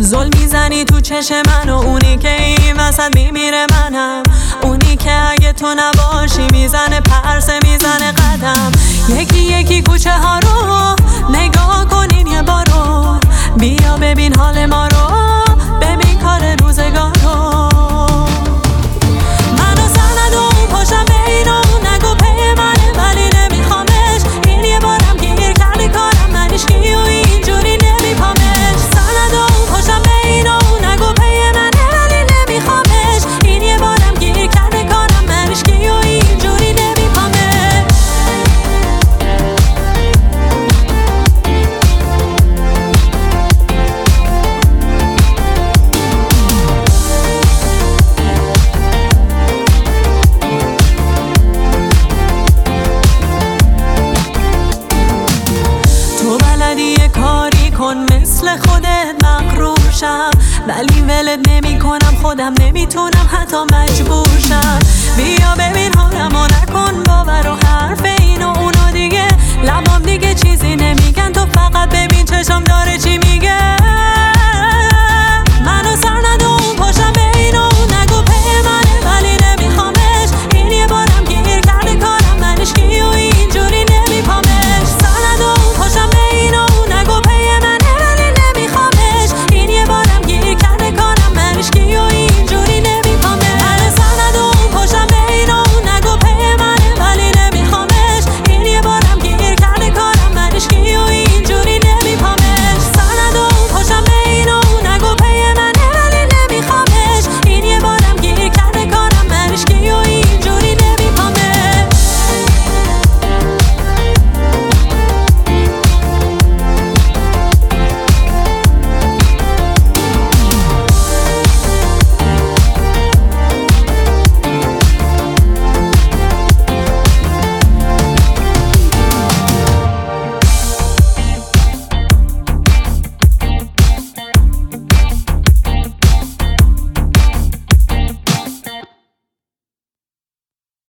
زل میزنی تو چشم من و اونی که این وسط میمیره منم، اونی که اگه تو نباشی میزنه پرسه میزنه قدم. یکی یکی کوچه ها رو نگاه کنین یه بارو، بیا ببین حال ما رو، ببین کار روزگار رو. منو سند و اون پاشم بین و اون نگو پی منه ولی نمیخوامش، این یه بارم گیر کرده کارم منش کی و اینجوری نمیپامش. سند و اون پاشم بین و اون نگو پی منه ولی نمیخوامش، این یه بارم گیر کرده کارم منش کی و اینجوری نمیپامش. یه کاری کن مثل خودت مغرور شم، ولی ولت نمی کنم، خودم نمیتونم حتی مجبور شم. بیا ببین